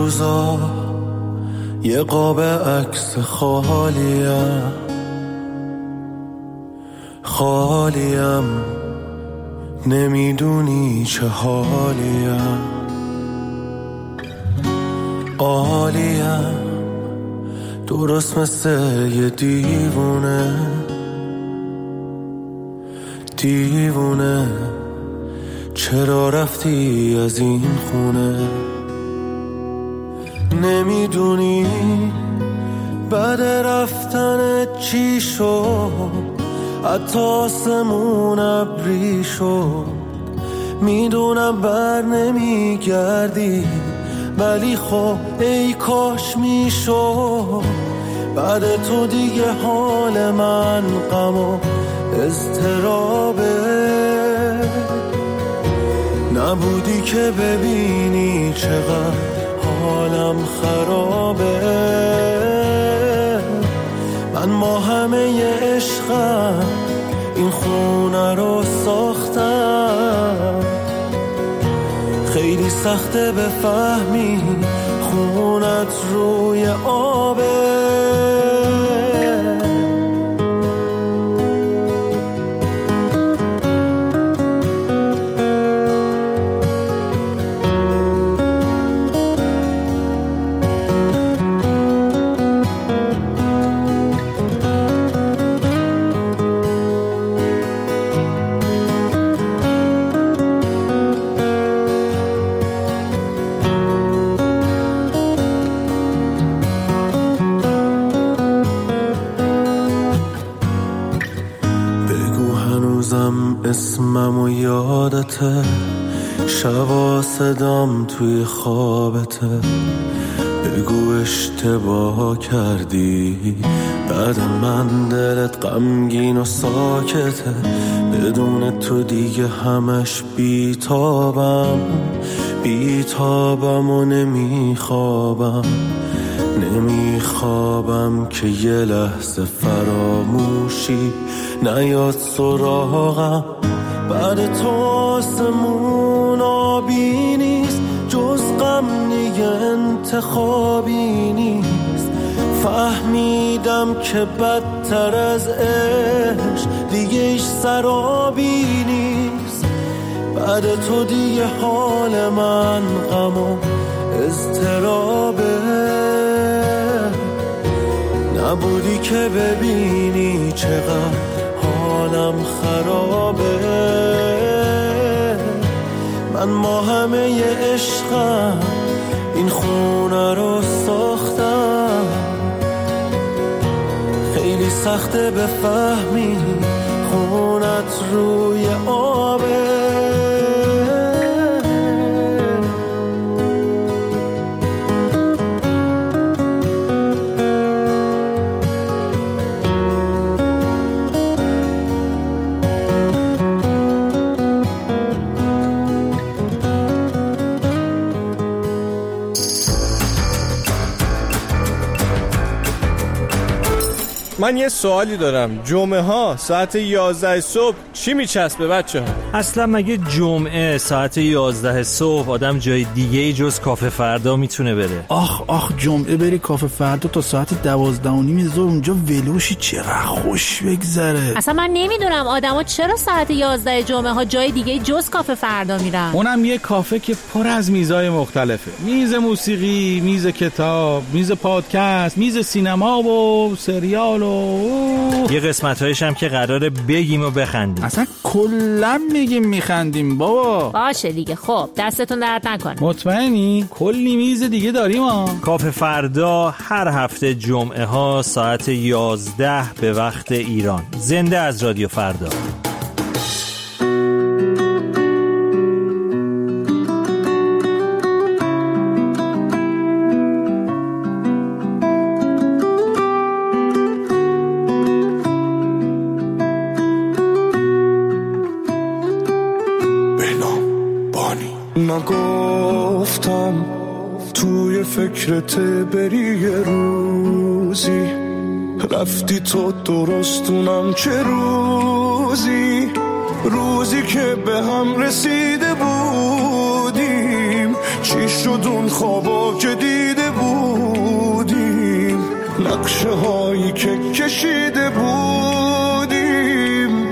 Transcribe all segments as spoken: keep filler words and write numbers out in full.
روزا یه قاب عکس خالیم خالیم نمیدونی چه حالیم عالیم درست مثل یه دیوونه دیوونه چرا رفتی از این خونه نمیدونی بعد رفتن چی شد حتی آسمون ابری شد میدونم بر نمیگردی ولی خب ای کاش میشد بعد تو دیگه حال من غم و اضطرابه نبودی که ببینی چقدر حالم خرابه من با همه عشقم این خونه رو ساختم خیلی سخته بفهمی خونت روی آبه اسمم و یادته شبا صدام توی خوابته بگو اشتباه کردی بعد من دلت غمگین و ساکته بدون تو دیگه همش بیتابم بیتابم و نمیخوابم نمیخوابم که یه لحظه فراموشی نیاد سراغم بعد تو آسمون آبی نیست جز غم دیگه انتخابی نیست فهمیدم که بدتر از عشق دیگه ایش سرابی نیست بعد تو دیگه حال من غم و اضطرابه نبودی که ببینی چقدر حالم خرابه من با همه عشقم این خونه رو ساختم خیلی سخته بفهمی خونت روی آبه من یه سوالی دارم جمعه ها ساعت یازده صبح چی میچسبه بچه ها؟ اصلا مگه جمعه ساعت یازده صبح آدم جای دیگه ای جز کافه فردا میتونه بره؟ آخ آخ جمعه بری کافه فردا تا ساعت دوازده و نیم ظهر اونجا ولوشی چقدر خوش بگذره. اصلا من نمیدونم آدما چرا ساعت یازده جمعه ها جای دیگه جز کافه فردا میرن. اونم یه کافه که پر از میزای مختلفه، میز موسیقی، میز کتاب، میز پادکست، میز سینما و سریال و یه قسمت‌هایش هم که قراره بگیم و بخندیم. اصلا کلا میگیم میخندیم بابا. باشه دیگه خب دستتون درد نکنه. مطمئنی؟ کلی میز دیگه داریم ها. کافه فردا هر هفته جمعه ها ساعت یازده به وقت ایران. زنده از رادیو فردا. نگفتم توی فکرت بری یه روزی رفتی تو درستونم چه روزی روزی که به هم رسیده بودیم چی شد اون خوابا که دیده بودیم، نقشه هایی که کشیده بودیم.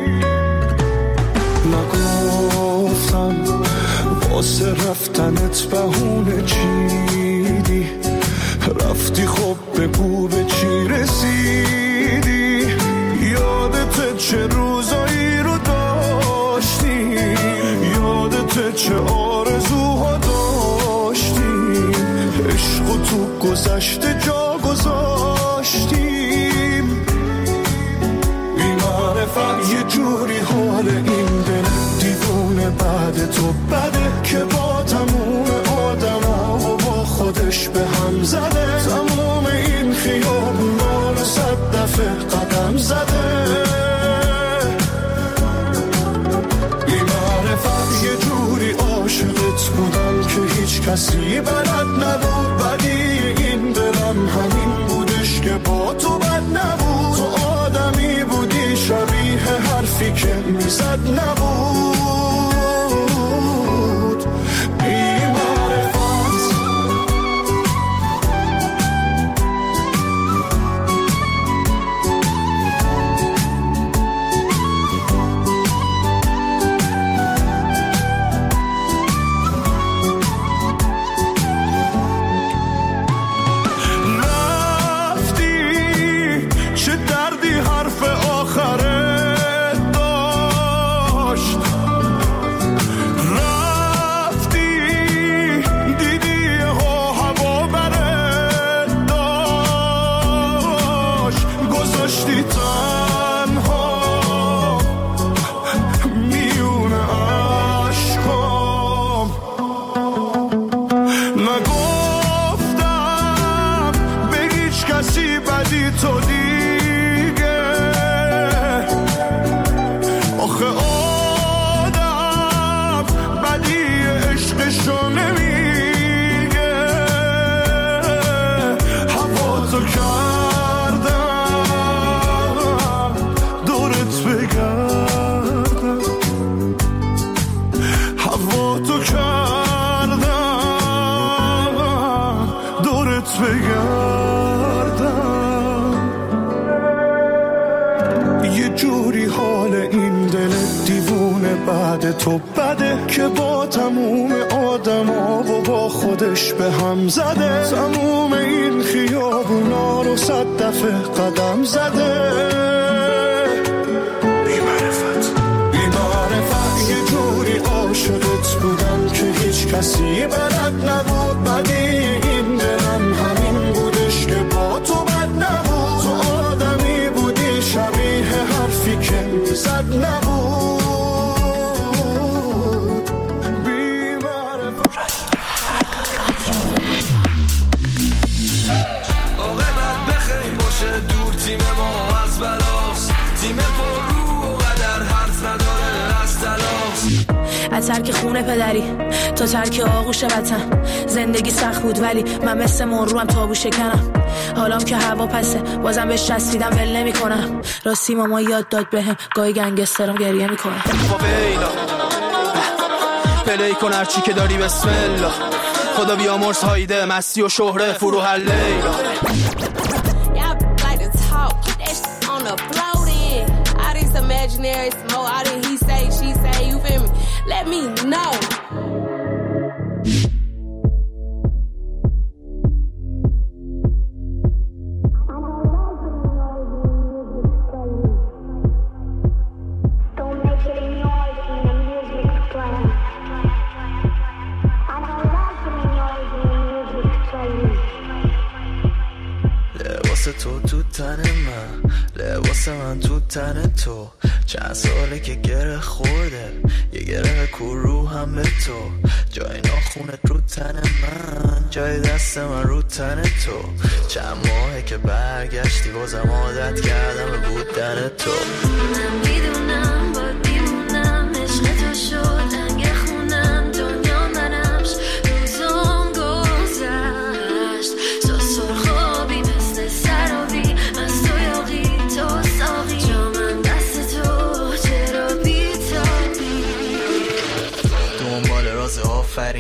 نگفتم واسه رفتنت بهونه چیدی، رفتی خب بگو به چی رسیدی. یادت چه روزایی رو داشتی، یادت چه آرزوها داشتیم، عشق و تو گذشته جا گذاشتیم. بی‌معرفت یه جوری حال این دل دیوونه بعد تو بده که با تموم آدما و با خودش به هم زده. تموم این خیابونا رو صد دفعه قدم زده. بی‌معرفت یه جوری عاشقت بودم که هیچ کسی بلد نبود. بدی این دلم همین بودش که با تو بد نبود. تو آدمی بودی شبیه حرفی که میزد نبود. تو بده که با تموم آدما و با خودش به هم زده. تموم این خیابونا رو صد دفعه قدم زده. بی‌معرفت بی‌معرفت یه جوری عاشقت بودم که هیچ کسی بلد نبود. بدی این دلم همین بودش که با تو بد نبود. تو آدمی بودی شبیه حرفی که میزد نبود. تیم ما از بلاس، تیم پر رو و قدر حرف نداره از تلاس. از ترک خونه پدری تا ترک آغوش وطن، زندگی سخت بود ولی من مثل مروم تابو شکنم. حالام که هوا پسه بازم بهش چسبیدم ول نمی کنم. راستی ماما یاد داد بهم گاهی گنگسترم گریه میکنم. پلی کن هرچی که داری بسم الله. خدا بیامرز هایده مستی و شهره فرو هر لیلا. Imaginary smoke, all that he say, she say, you feel me? Let me know. Don't make any noise when the music's playing. I don't like any noise when the music's playing. واسه تو تو تن من، لباس من تو تن تو. چند ساله که گره خورده، یه گره کرو هم به تو. جای ناخونت رو تن من، جای دست من رو تن تو. چند ماهه که برگشتی بازم عادت کردم به بودن تو. من میدونم با بیمونم عشق تو شد لنگ خونم. دنیا منمش روزم گذشت تو سرخابی مثل سرابی. از تو یاقی تو ساقی جا من دست تو چرا بی تابی. دنبال راز آفرینشی من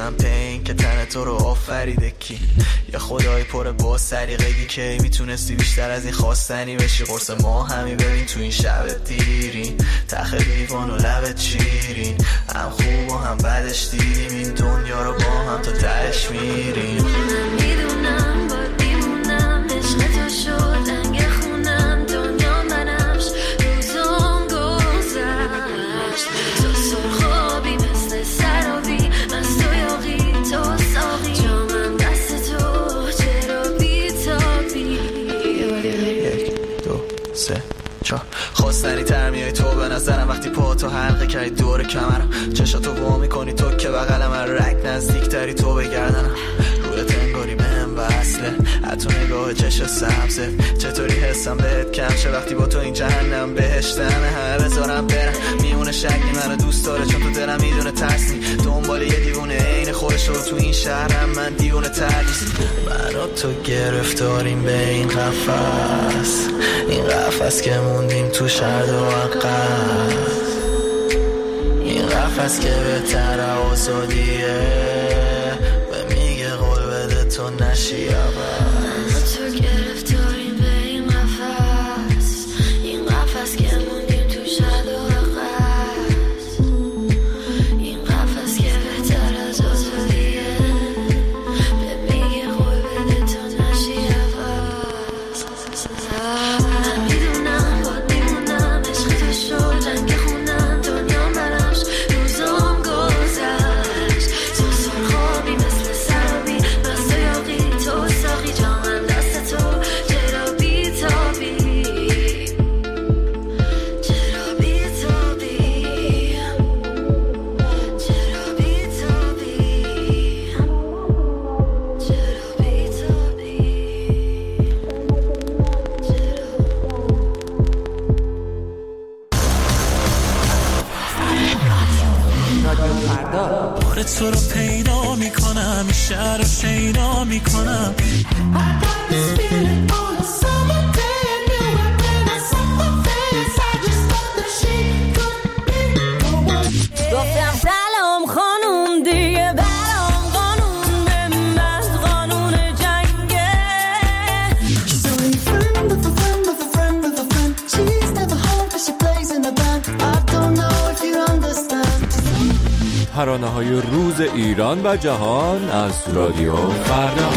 میکنم پین که تن تو رو آفریده کی؟ یا خدای پر با سریقگی که میتونستی بیشتر از این خواستنی بشی؟ قرص ما همی ببین تو این شب دیرین، تخ لیوان و لبت شیرین، هم خوب و هم بدش دیدیم این دنیا رو با هم تا تهش میریم. میدونم با دیمونم عشق تو شد رنگ خونم، دنیا منمش روزام گذشت، تو سرخابی مثل سرابی، از تو یاقی تو ساقی، جامم دست تو چرا بیتابی؟ یک دو سه چهار خواستنی تر میای تو به نظرم وقتی پا تو حلقه کردی دور کمرم، چشاتو وا میکنی تو که بغلم، رگ نزدیک تری تو بگردنم، رویت انگاری بهم وصله، حتی نگاه چشم سبزه، چطوری حسم بهت کم شه وقتی با تو این جهنم بهشتمه، همه بذارم برم میونه شکلی منو دوست داره چون تو دلم میدونه ترسی، دنبال یه دیوونه عین خودش رو تو این شهرم، من دیوونه تر نیست. من و تو گرفتاریم به این قفس، این قفس که موندیم تو شرد و عقب، این قفس که بهتر آزادیه، به میگه قول بده تو نشی عوض. تو گرفتاریم به این قفس، این قفس که موندیم تو شرد و عقب، این قفس که بهتر از آزادیه، به میگه قول بده تو نشی عوض. من میدونم با دیمونم عشق تو شد رنگ خونم، دنیا منمش روزام گذشت، تو سرخابی مثل سرابی، از تو یاقی تو ساقی، جامم دست تو چرا بیتابی؟ چرا بیتابی؟ چرا بیتابی؟ چرا بیتابی؟ بار تو رو پیدا میکنم، این شهر رو شیدا میکنم، گفتم سلام خانوم دیگه برام قانون به من قانون جنگه. She's only a friend of a friend of a friend of a friend. She's never home but she plays in a band. I don't know if you understand. ترانه های روز ایران و جهان از رادیو فردا.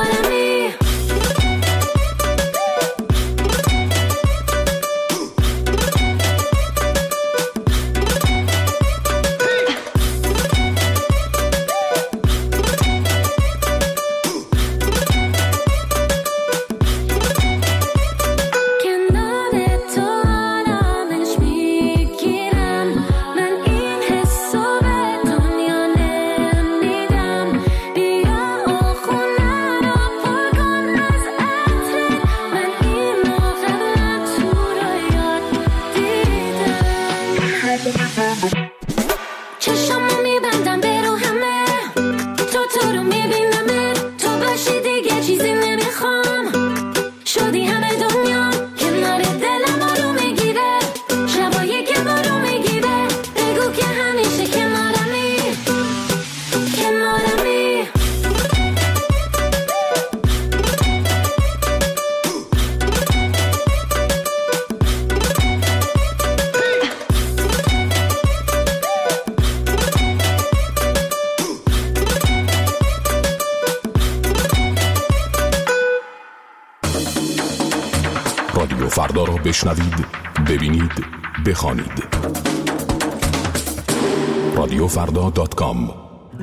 کنارمی چشمو میبندم برو همه تو تو رو میبینم تو باشی دیگه چیزی نمیخوام شدی همه دنیا کنار دلم رو میگیره شبایی که برو میگیره بگو که همیشه کنارمی کنارمی رادیو فردا را بشنوید، ببینید، بخوانید. رادیو فردا دات کام.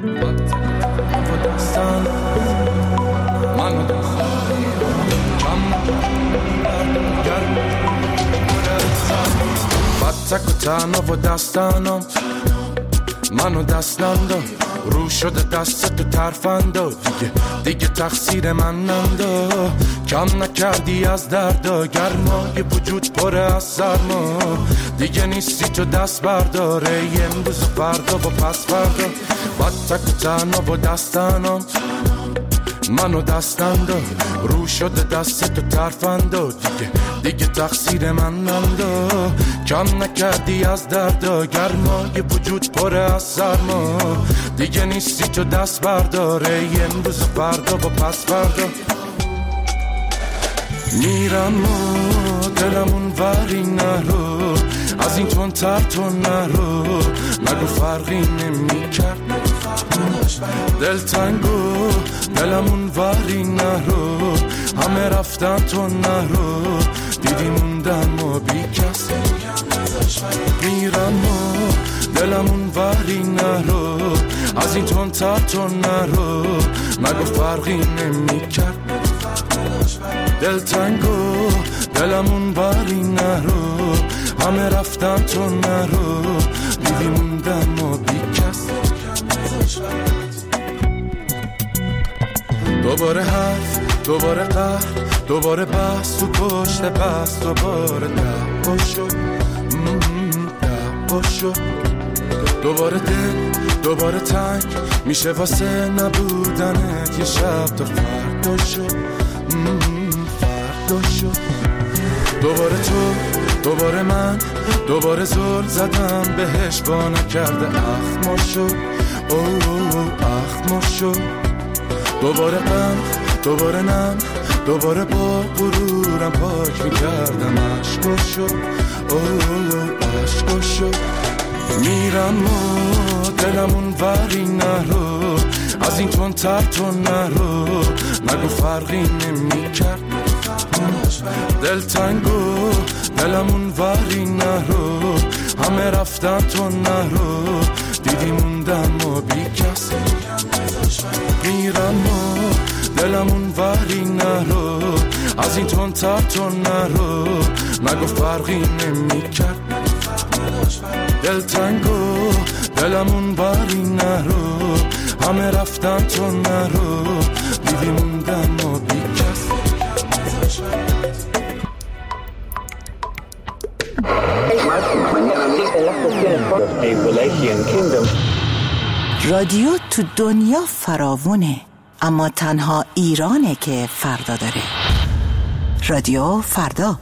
تک و تنها و دستانم منو دستم داد رو شده دست تو ترفندا دیگه دیگه تقصیر من نندا کم نکردی از دردا گرمای وجود پره از سرما دیگه نیستی تو دست برداره امروز و فردا و پس فردا با تک و تنها و دستانم منو دستم داد رو شده دست تو ترفندا دیگه دیگه تقصیر من نندا کم نکردی از دردا گرمای وجود پره از سرما دیگه نیستی تو دست برداره امروز و فردا و پس فردا میرم و دلمون وری نرو از این تون تر تو نرو نگو فرقی نمی کرد دل تنگو دلمون وری نرو همه رفتن تو نرو دیدی موندم و بی کس میرم و دلمون وری نرو از این تون تر تو نرو نگو فرقی نمی کرد دل تنگو دلمون وری نرو همه رفتن تو نرو دیدی موندم و بی کس دوباره حرف دوباره قهر دوباره بحث تو پشت بحث دوباره دعوا شد دعوا شد دوباره دل دوباره تنگ میشه واسه نبودنت یه شب تا فردا شد فردا شد دوباره تو دوباره من دوباره زل زدم بهش با نکرده اخما شد اوه اخما شد دوباره غم دوباره نم دوباره با غرورم پاک میکردم عشقا شد اوه عشقا شد میرم و دلمون وری نرو از این تون تر تو نرو نگو فرقی نمی کرد دل تنگو دلمون وری نرو همه رفتن تو نرو دیدی موندم و بی کس میرم و دلمون وری نرو از این تون تر تو نرو نگو فرقی نمی کرد دل تنگو دلمون وری نرو همه رفتن تو نرو دیدی موندم و بی کس رادیو تو دنیا فراوونه اما تنها ایرانه که فردا داره. رادیو فردا.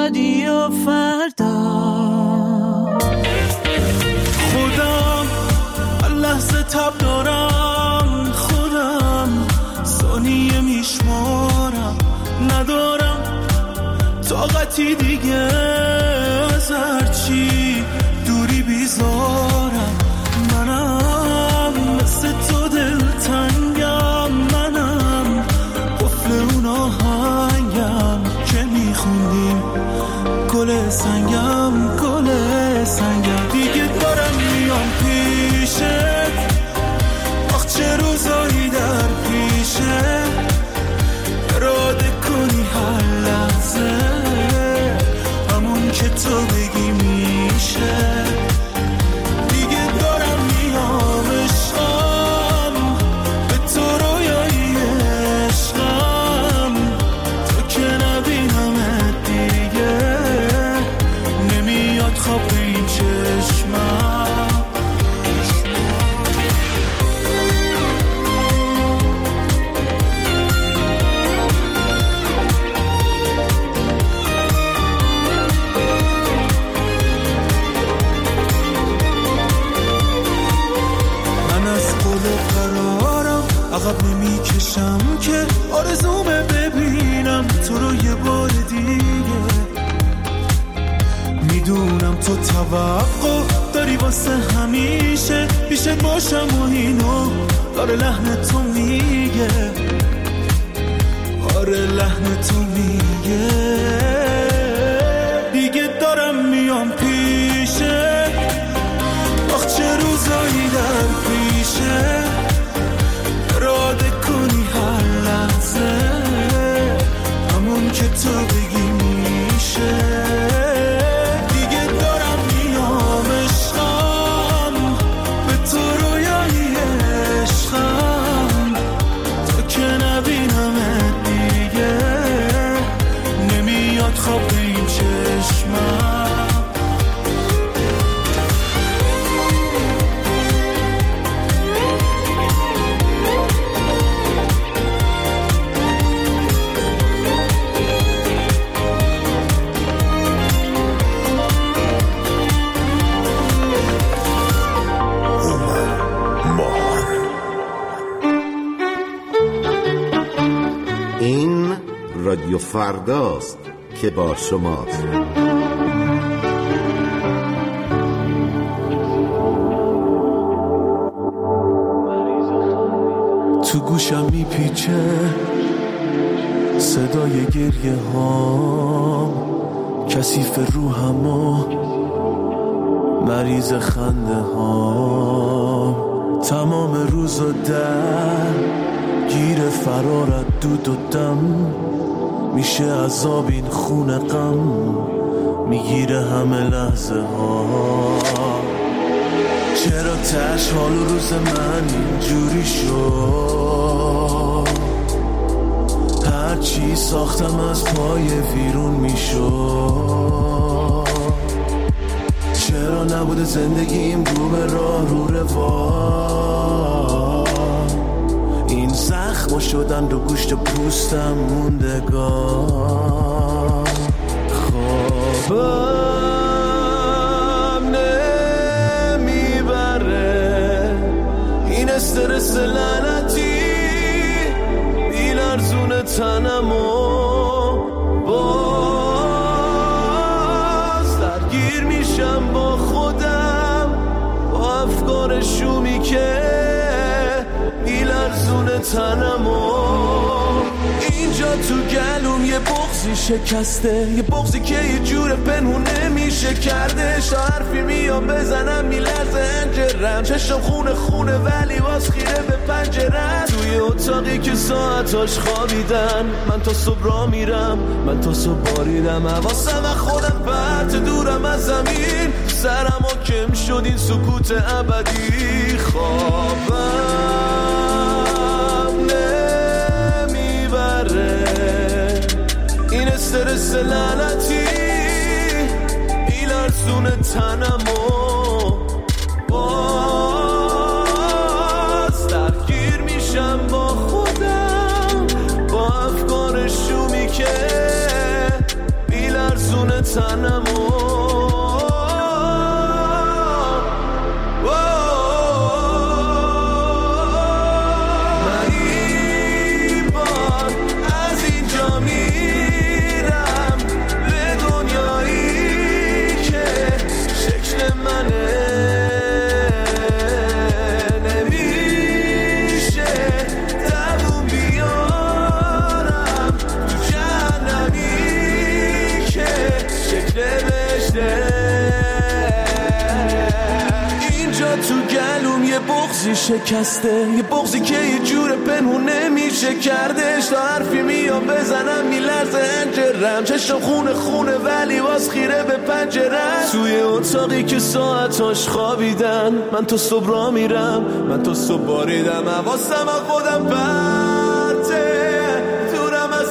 رادیو فردا. خودم لحظه تب دارم، خودم ثانیه میشمارم، ندارم طاقتی دیگه از هرچی دوری بیزارم. منم مثل تو دلتنگم، منم قفل اون آهنگم که میخوندیم، گل سنگم گل سنگم. دیگه دارم میام پیشت، آخ چه روزایی در پیشه، اراده کنی هر لحظه همون که تو بگی میشه. دیگه دارم میام عشقم، به تو رویایی عشقم، تو که نبینمت دیگه نمیاد خواب به این چشمم. عقب نمی کشم که آرزومه ببینم تو رو یه بار دیگه. میدونم تو توقع داری واسه همیشه پیشت باشم و اینو آره لحن تو میگه، آره لحن تو میگه. دیگه دارم میام پیشه، آخ چه روزایی در پیشه، اراده کنی هر لحظه همون که تو بگی میشه. دیگه دارم میام عشقم، به تو رویایی عشقم، تو که نبینمت دیگه نمیاد خواب به این چشمم. رادیو فرداست که با شماست. تو گوشم میپیچه صدای گریه ها، کثیف روحم و مریض خنده ها. تمام روز و در گیر فرارت دود و دم، میشه عذاب این خون غم، میگیره همه لحظه ها. چرا تش حال و روز من اینجوری شد، هر چی ساختم از پای ویرون میشد. چرا نبوده زندگیم رو به راه رو روان، این زخم شدن رو گوشت و پوستم موندگان. خوابم نمیبره این استرس لعنتی، بیلرزون تنم و باز درگیر میشم با خودم، با افکار شومی که بیلرزون تنم و اینجا تو گلوم یه بغضی شکسته، یه بغضی که یه جور پنهون نمیشه کرده. تا حرفی میام بزنم میلرزه انجرم، چشم خونه خونه ولی باز خیره به پنجرم. توی اتاقی که ساعتاش خوابیدن، من تا صبح را میرم، من تا صبح باریدم حواسم و خودم پرت دورم از زمین. سرم و کم شد این سکوت ابدی، خوابم نمیبره این استرس لعنتی، بیلرزون تنم و باز درگیر میشم با خودم، با افکار شومی که بیلرزون تنمو من این بار از اینجا میرم به دنیایی که شکل منه اینجا تو گلوم یه بغضی شکسته، یه بغضی که یه جور پنهون نمیشه کردش. تا حرفی میام بزنم میلرزه انجرم، چشم خونه خونه ولی باز خیره به پنجرم. توی اتاقی که ساعتاش خوابیدن، من تو صبح را میرم، من تو صبح باریدم. حواسم از خودم پرته، دورم از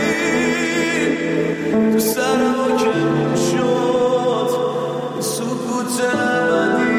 زمین، تو سرم آکم شد سکوت ابدی.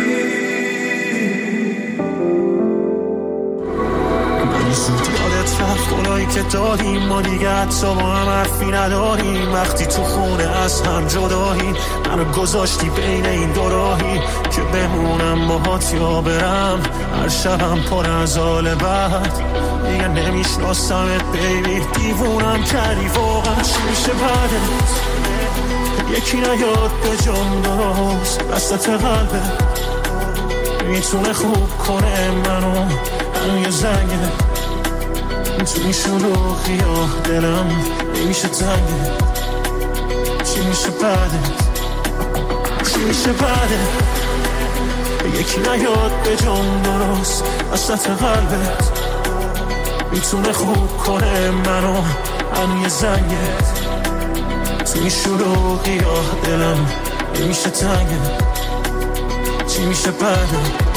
من زود یادت رفت گناهی که داریم، ما دیگه حتی با هم حرفی نداریم. وقتی تو خونه از هم جداییم، منو گذاشتی بین این دو راهی که بمونم باهات یا برم. هر شبم پر از حال بد، دیگه نمیشناسمت بیبی. دیوونم کردی واقعا، چی میشه بعدت؟ یکی نیاد به جام درست، دستت قلبه میتونه خوب کنه منو. منو یه زنگه تو این شلوغی یا دلم نمیشه تنگه. چی میشه بعدت؟ چی میشه بعدت؟ یکی نیاد به جام درست، دستت قلبت میتونه خوب کنه منو. منو یه زنگه تو این شلوغی یا دلم نمیشه تنگه. چی میشه بعدت؟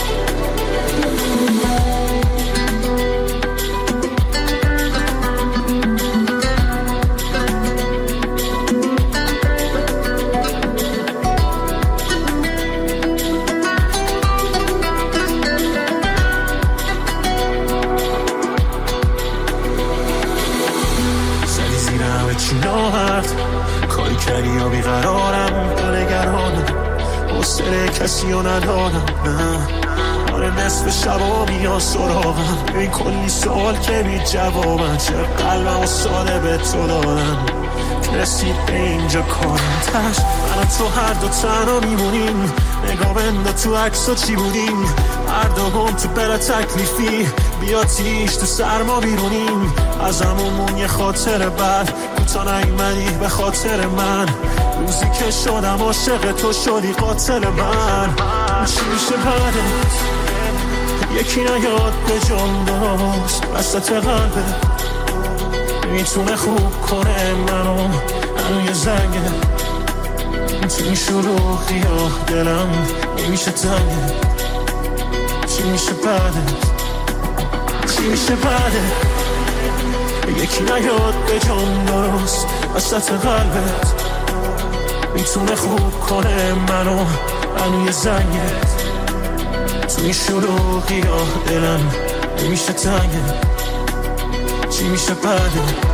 کاری کردی یا بیقرارم، نگرانم حوصله کسی رو ندارم. نه آره نصف شبا بیا سراغم، این کلی سوال که بی جوابم. چه قلبم و ساده به تو دادم که رسید به اینجا کارم. تش من تو هر دو تنها میمونیم، نگاه بنده تو عکس و چی بودیم. هر دوم تو بلا تکلیفی، بیا تیش تو سرما بیرونیم. از همون یه خاطر بد کوتا نیومدی به خاطر من. روزی که شدم عاشق تو شدی قاتل من. چی میشه بعدت؟ یکی نیاد به جام درست، وسط قلبه میتونه خوب کنه منو. منو یه زنگه تو این شلوغی یا دلم نمیشه تنگه. چی میشه بعدت؟ چی میشه بعدت؟ یکی نیاد به جام درست، وسط قلبت میتونه خوب کنه منو. منو یه زنگه تو این شلوغی یا دلم نمیشه تنگه. چی میشه بعدت؟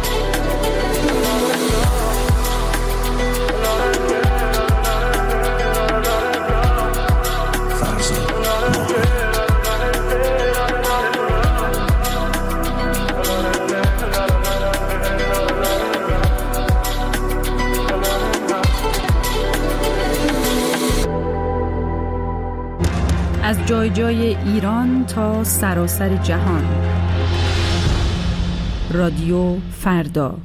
از جای جای ایران تا سراسر جهان. رادیو فردا.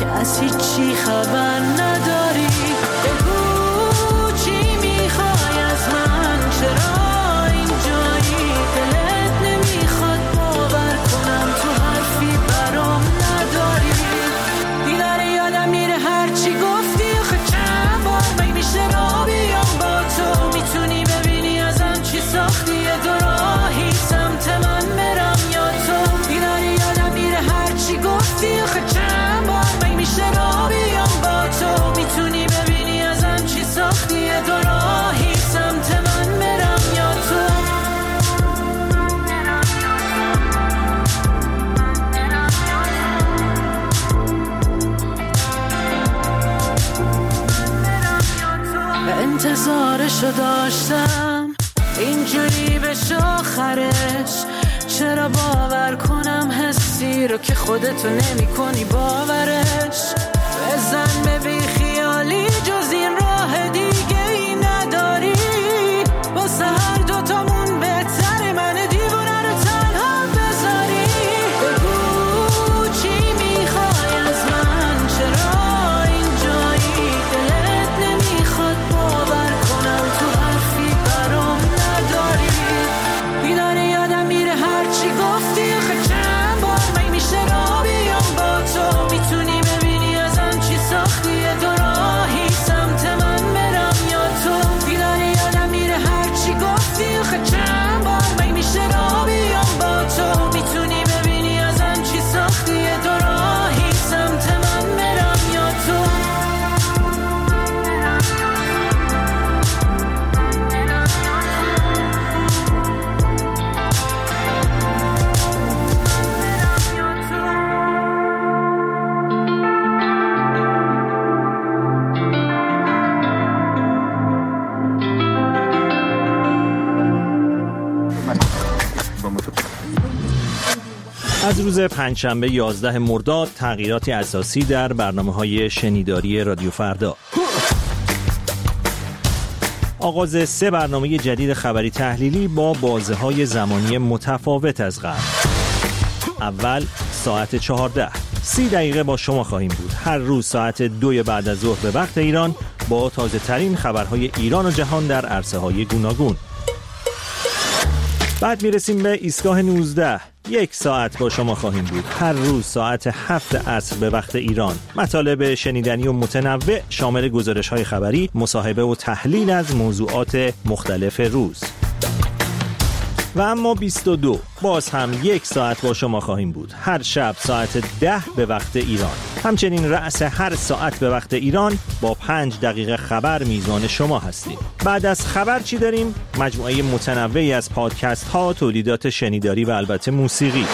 هیچی خبر نداری. بگو چی میخوایم انتظارشو داشتم اینجوری بشه آخرش. چرا باور کنم حسی رو که خودتو نمی کنی باورش. بزن به بی خیالی جز این راه دیگه ای نداری. واسه هر دوتامون بهتره من دیوونه رو تنها بذاری. بگو چی میخوای از من، چرا اینجایی، دلت نمیخواد باور کنم تو حرفی برام نداری. بیداره یادم میره هرچی گفتی، آخه چند بار می میشه را بیام با تو. میتونی ببینی ازم چی ساختی، دو راهی سمت من برم یا تو. بیداره یادم میره هرچی گفتی، آخه چند بار می میشه را بیام با تو. میتونی ببینی ازم چی ساختی، دو راهی سمت من برم یا تو. از روز پنجشنبه یازده مرداد تغییراتی اساسی در برنامه‌های شنیداری رادیو فردا. آغاز سه برنامه جدید خبری تحلیلی با بازه‌های زمانی متفاوت از قبل. اول ساعت چهارده، سی دقیقه با شما خواهیم بود. هر روز ساعت دو بعد از ظهر به وقت ایران با تازه ترین خبرهای ایران و جهان در عرصه‌های گوناگون. بعد میرسیم به ایستگاه نوزده، یک ساعت با شما خواهیم بود. هر روز ساعت هفت عصر به وقت ایران. مطالب شنیدنی و متنوع شامل گزارش‌های خبری، مصاحبه و تحلیل از موضوعات مختلف روز. و اما بیست و دو، باز هم یک ساعت با شما خواهیم بود. هر شب ساعت ده به وقت ایران. همچنین رأس هر ساعت به وقت ایران با پنج دقیقه خبر میزان شما هستیم. بعد از خبر چی داریم؟ مجموعه متنوعی از پادکست ها، تولیدات شنیداری و البته موسیقی.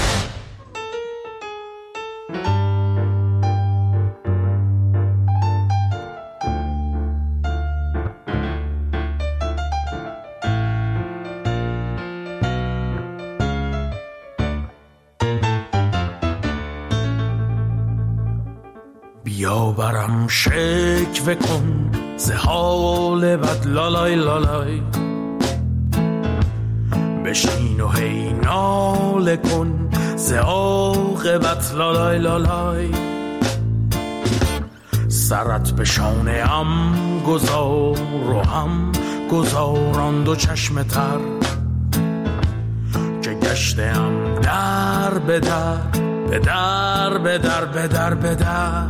بیا برم شکوه کن ز حال بد لالای لالای. بشین و هی ناله کن ز عاقبت لالای لالای. سرت به شانه ام گذار و هم گذاران دو چشم تر. که گشتم در به در به در به در به در به در.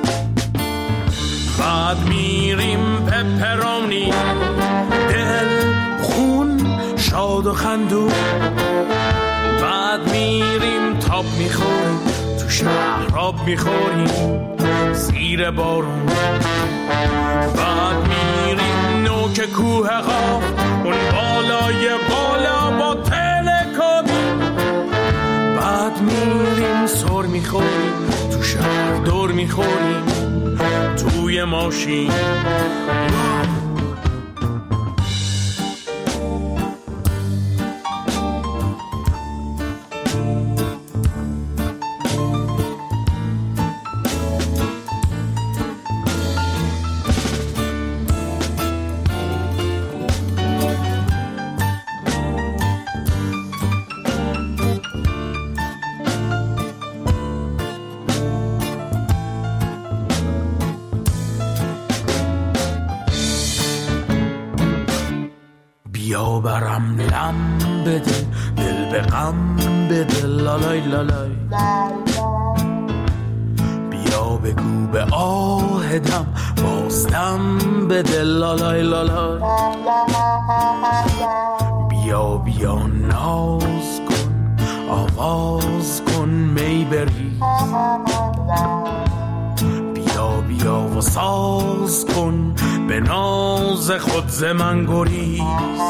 بعد میریم پپرانی دل خون شاد و خندون. بعد میریم تاب میخوریم تو شهر آب میخوریم زیر بارون. بعد میریم نوک کوه قاف اون بالای بالا با تلکابی. بعد میریم سر میخوریم تو شهر دور میخوریم توی ماشین. بیا برم لم بده دل به غم بده لالای لالای. بیا بگو به آهدم بازدم بده لالای لالای. بیا بیا ناز کن آواز کن می بریز. بیا بیا و ساز کن به ناز خود ز من گریز.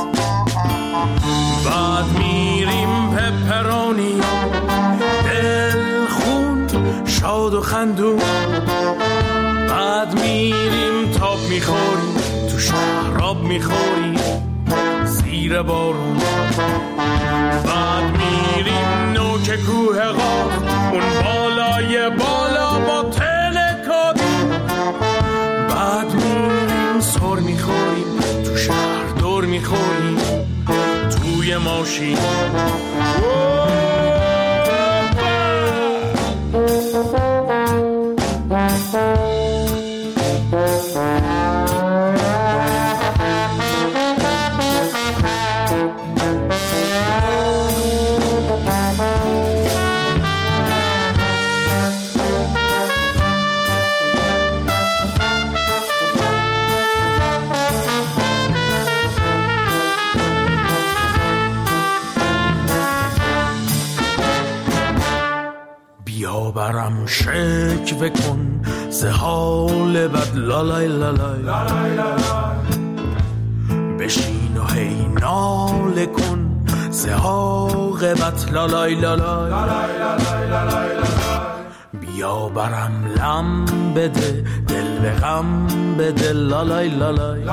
بعد میریم پپرانی دل خون شاد و خندون. بعد میریم تاب میخوریم تو شهراب میخوریم زیر بارون، بعد میریم نوک کوه قاف اون بالای بالا با تلکابین، بعد میریم سر میخوریم تو شهر دور میخوریم توی ماشین. بیا برم شکوه کن ز حال بد لالای لالای، بشین و هی ناله کن ز عاقبت لالای لالای، بیا برم لم بده دل به غم بده لالای لالای،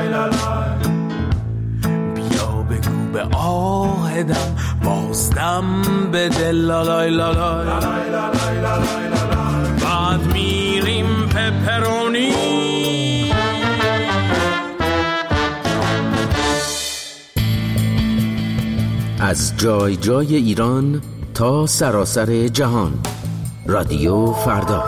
بگو به آهدم بازدم به دل لالای لالای، بعد میریم پپرونی. از جای جای ایران تا سراسر جهان، رادیو فردا.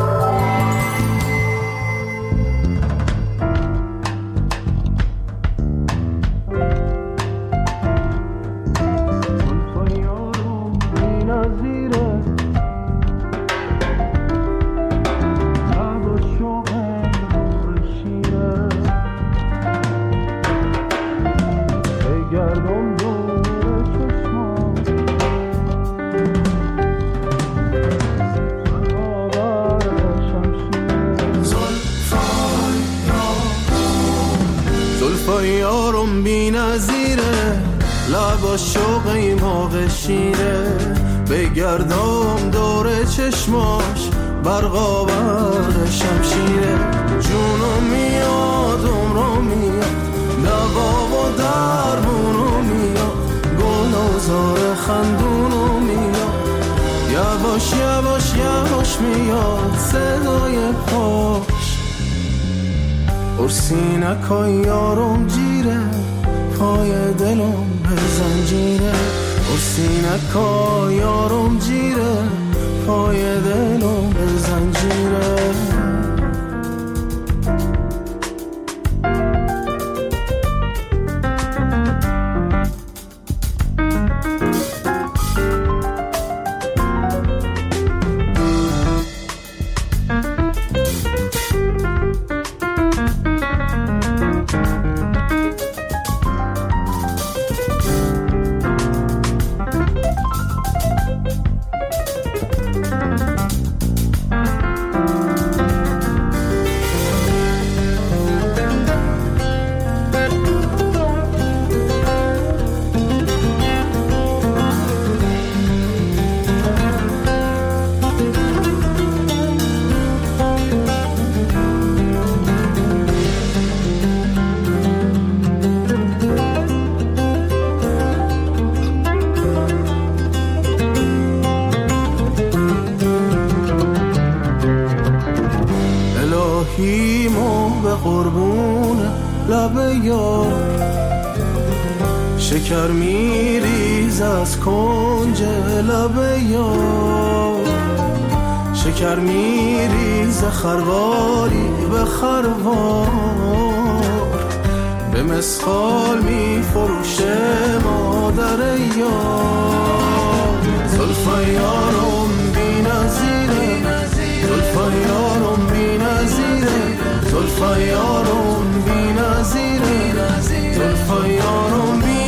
یارم بی نظیره لبا شوقی موقع شیره، بگردم دور چشماش برقا بر شمشیره، جونم میاد عمرم میاد دوا و درمونو میاد، گل و زار خندونو میاد، یواش یواش یواش میاد صدای پاش، ارسینکای یارم جیره پای دلم به زنجیره، ارسینکای یارم جیره پای دلم به زنجیره. شکر میریز از کنج لبه یار، شکر میریز خرواری به خروار، به مسخال میفروشه مادر یار، زلفای یارم بی نظیره، زلفای یارم بی نظیره، زلفای یارم بی نظیره، زلفای یارم بی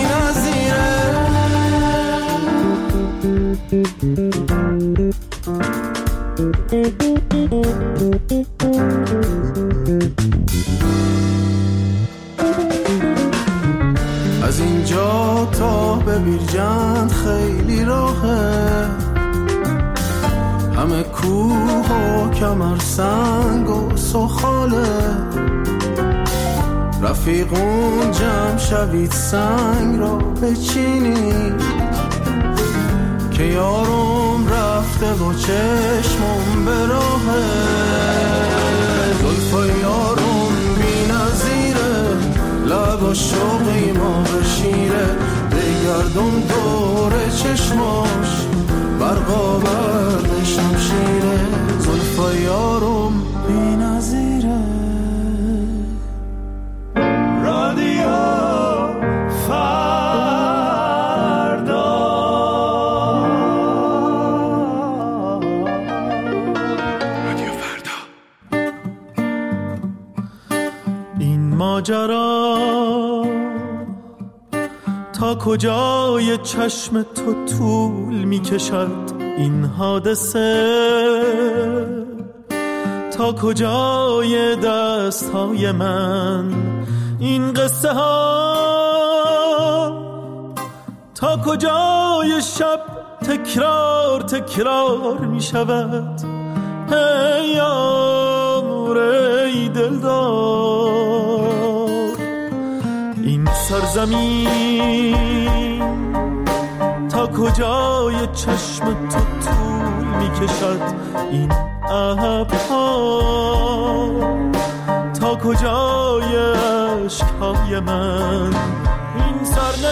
از اینجا تا به بیرجند خیلی راهه، همه کوه و کمر سنگ و سخاله، رفیقون جمع شوید سنگ را بچینید که یارم رفته و چشمم به راهه زلف یارم بی نظیره لب و شوقی ما به شیره بگردم دور چشماش برقا برد شمشیره زلف یارم بی نظیره رادیو ماجرا تا کجای چشم تو طول می کشد این حادثه تا کجای دست های من این قصه ها تا کجای شب تکرار تکرار می شود ای یار ای دلدار این سرزمین تا کجای چشم تو طول می کشد این ابرها تا کجای عشقهای من این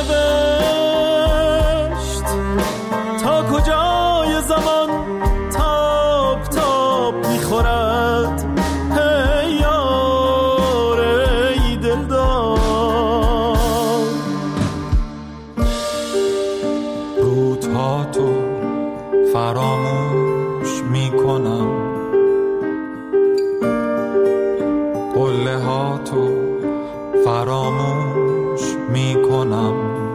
سرنوشت تا کجای زمان تاب تاب می خورد ای یار ای دلدار روزها تو فراموش می کنم قله ها تو فراموش می کنم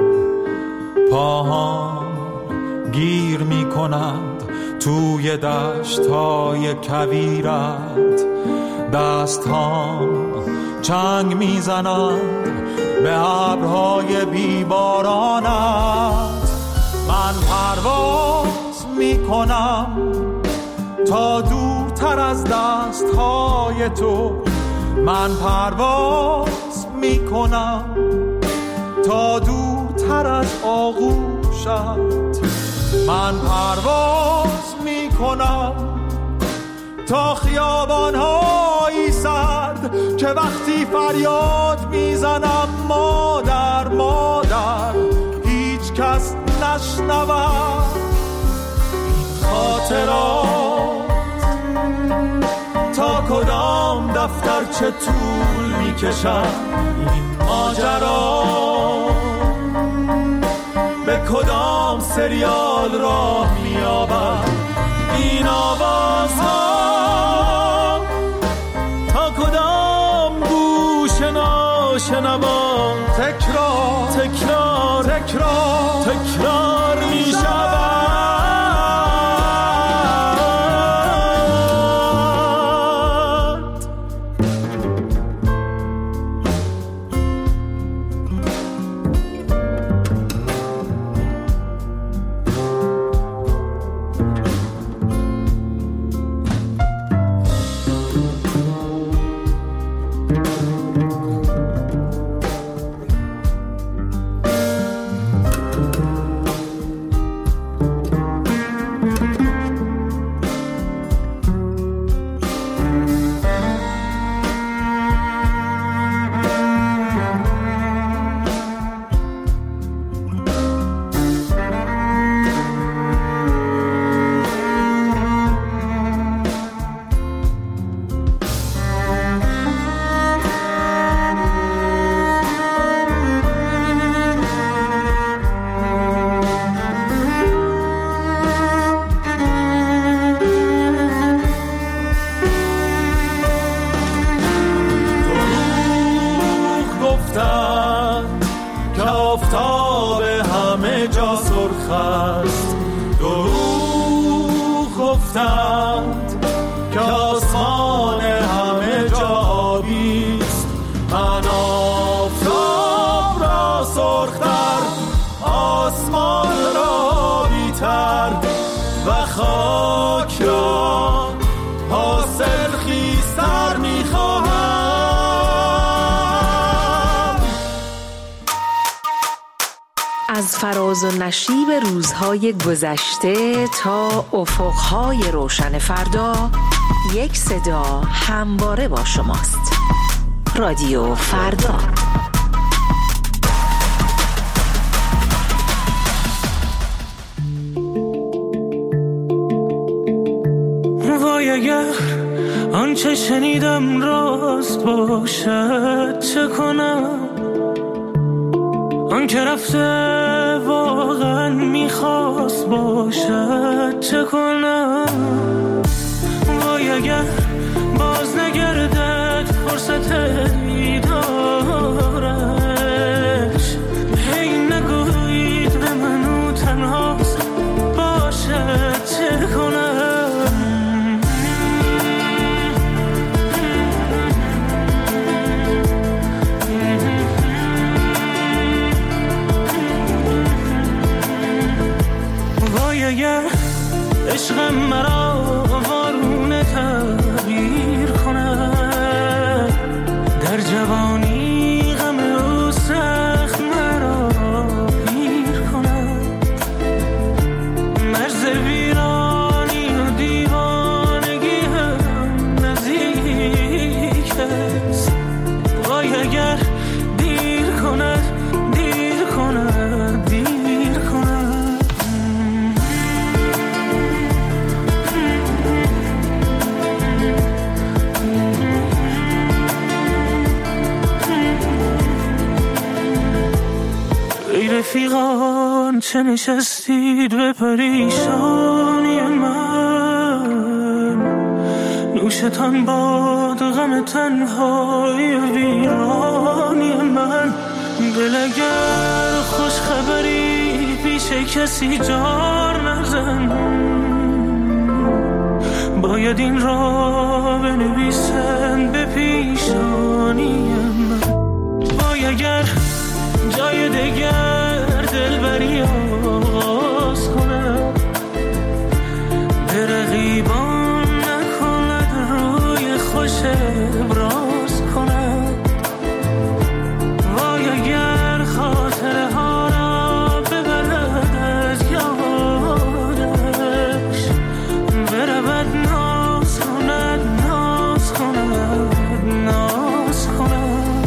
پاهام گیر می کنند توی دشت های کویرت دست هام چنگ می زنند به ابرهای بیبارانت من پرواز می کنم تا دورتر از دست های تو من پرواز می کنم تا دورتر از آغوشت من پرواز می کنم تا خیابان‌های سرد که وقتی فریاد میزنم مادر مادر هیچ کس نشنود این خاطرات تا کدام دفتر چه طول میکشد این ماجرا به کدام سریال راه میابد این آوازها تا کدام گوش ناشنوا تکرار تکرار تکرار تکرار میشود از فراز و نشیب روزهای گذشته تا افقهای روشن فردا، یک صدا همواره با شماست. رادیو فردا. وای اگر آنچه شنیدم راست باشد چه کنم، آن که رفته واقعا میخواست باشد چه کنم. وای اگر باز نگردد فرصت دیدارش، هی نگویید به منو تنهاست باشد چه کنم. اگر عشقم مرا وارونه تغییر کند، در جوانی غم او سخت مرا پیر کند. مرز ویرانی و دیوانگی هم نزدیک است. وای اگر دیر کند دیر کند دیر کند. رفیقان چه نشستید به پریشانی من، نوشتان باد غم تنهای ویرانی من. دل اگر خوش خبری پیش کسی جار نزن، باید این را بنویسن به پیشانی من. وای اگر جای دگر دلبری آغاز کنم، به رقیبان نکند روی خوش ابراز کنم. وای اگر خاطره ها را ببرد از یادش، برود ناز کند ناز کند ناز کند.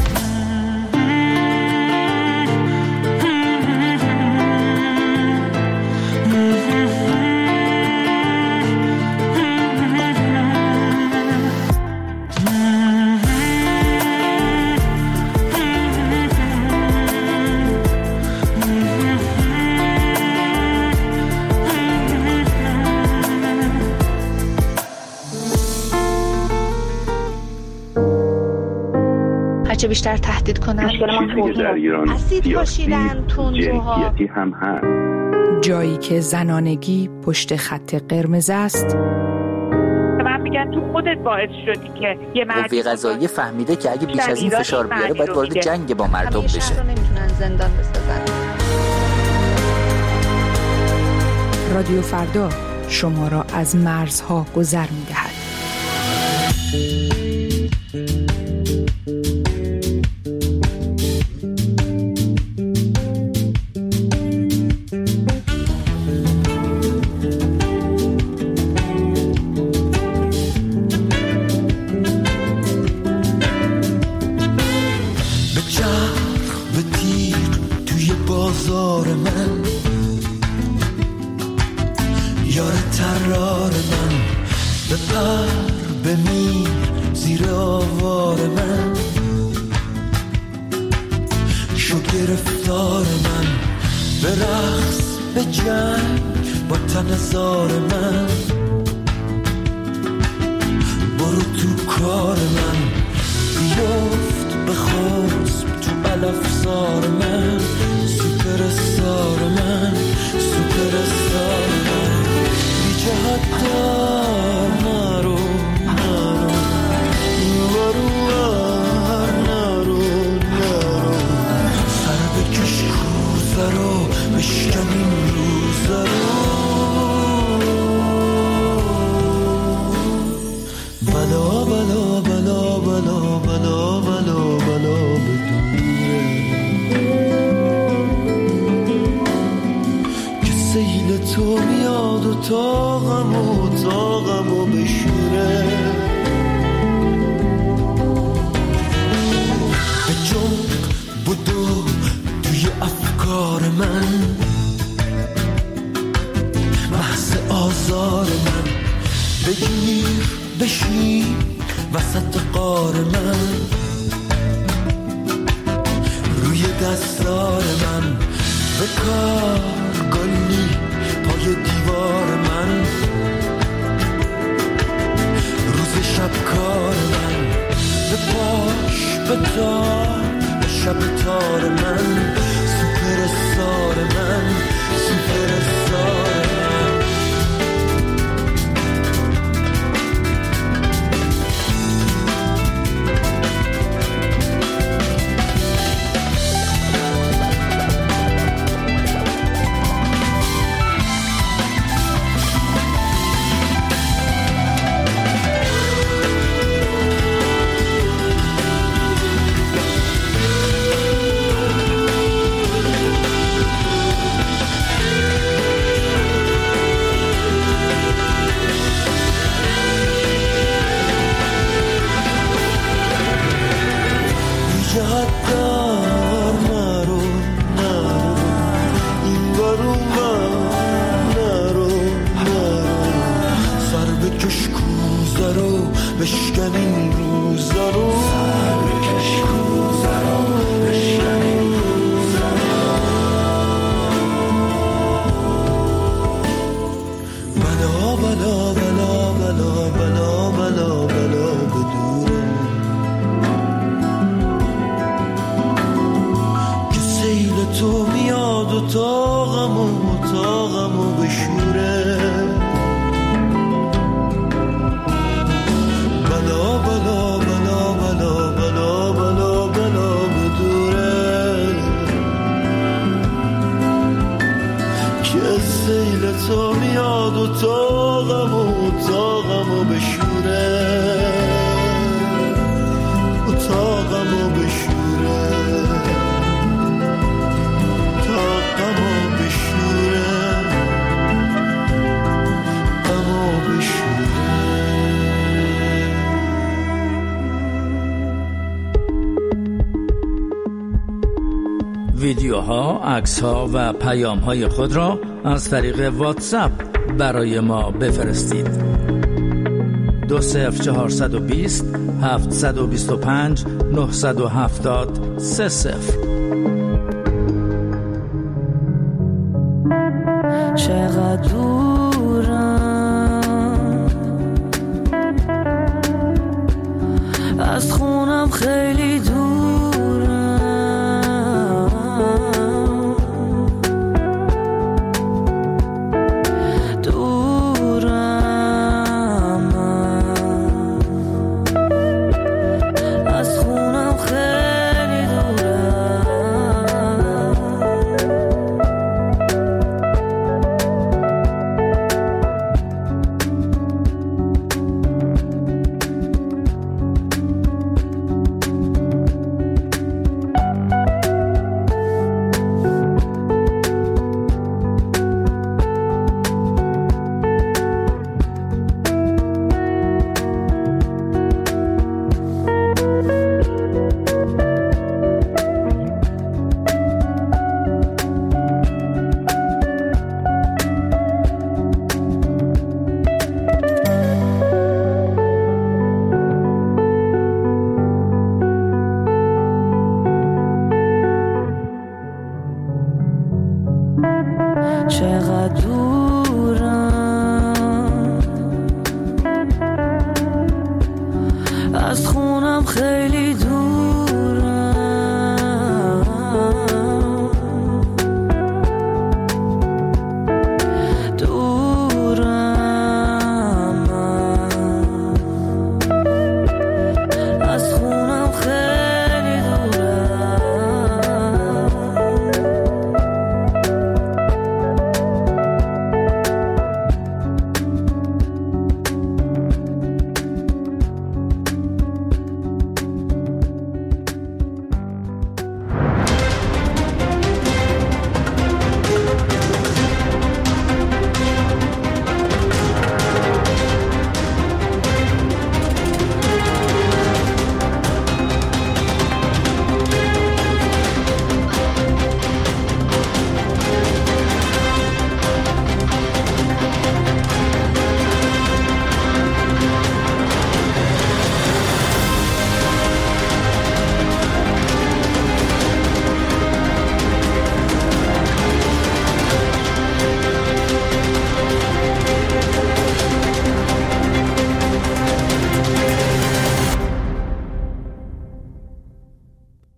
هرچه بیشتر تهدید کنن چیزی در ایران اسید پاشیدن تندروها هم هست. جایی که زنانگی پشت خط قرمز است. من میگن تو خودت باعث شدی که یه مردی قوه قضاییه فهمیده که اگه بیش از این فشار بیاره باید وارد جنگ با مردم بشه. همیشه رو نمیتونن زندان بسازن. رادیو فردا شما را از مرزها گذر میدهد. بازار من یار ترار من، بپر بمیر زیر آوار من، شو گرفتار من، به رقص به جنگ با تن زار من، برو تو کار من، بیفت به خسب تو علفزار من، سوپر استار من، سوپر استار من، بی جهت دار نرو نرو نرو نرو نرو، سر بکش کوزه رو بشکن این روزه رو، بلا بلا بلا بلا بلا بلا بلا بدونه. اتاقمو اتاقمو بشوره. به جنب بودو توی افکار من، محض آزار من. بگیر بشین وسط قار من، روی دستار من. به کار گلی پای دیوار من، روز شب کار من. به پاش به تار به شب تار من، سوپر سار من، سوپر سار من. ویدیوها، عکس‌ها و پیام‌های خود را از طریق واتساپ برای ما بفرستید. دو صفر چهارصد و بیست هفتصد و بیست و پنج نهصد و هفتاد سه صفر. چقدر دورم از خونم، خیلی دورم. چقدر